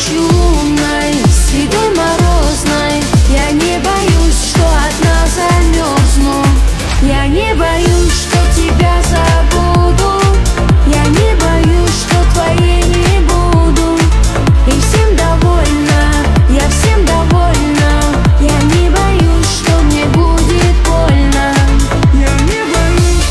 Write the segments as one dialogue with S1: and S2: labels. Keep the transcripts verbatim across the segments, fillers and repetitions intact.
S1: ночью умной, седой морозной. Я не боюсь, что одна замерзну. Я не боюсь, что тебя забуду. Я не боюсь, что твоей не буду. И всем довольна, я всем довольна. Я не боюсь, что мне будет больно. Я не боюсь.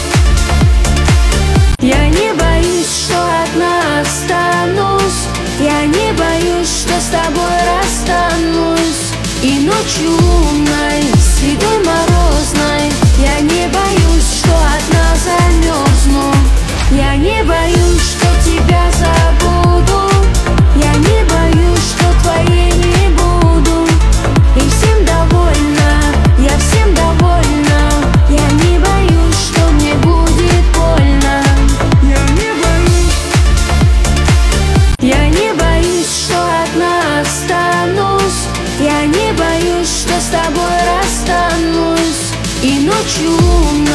S1: Я не боюсь, что одна останусь. Я не боюсь, что с тобой расстанусь. И ночью умной, седой морозной. Я не боюсь, что одна замерзну. Я не боюсь, что тебя забуду. Я не боюсь, что твоей не буду. И всем довольна, я всем довольна. Я не боюсь, что мне будет больно. Я не боюсь. Я не боюсь, что одна останусь. Я не боюсь, что с тобой расстанусь. И ночью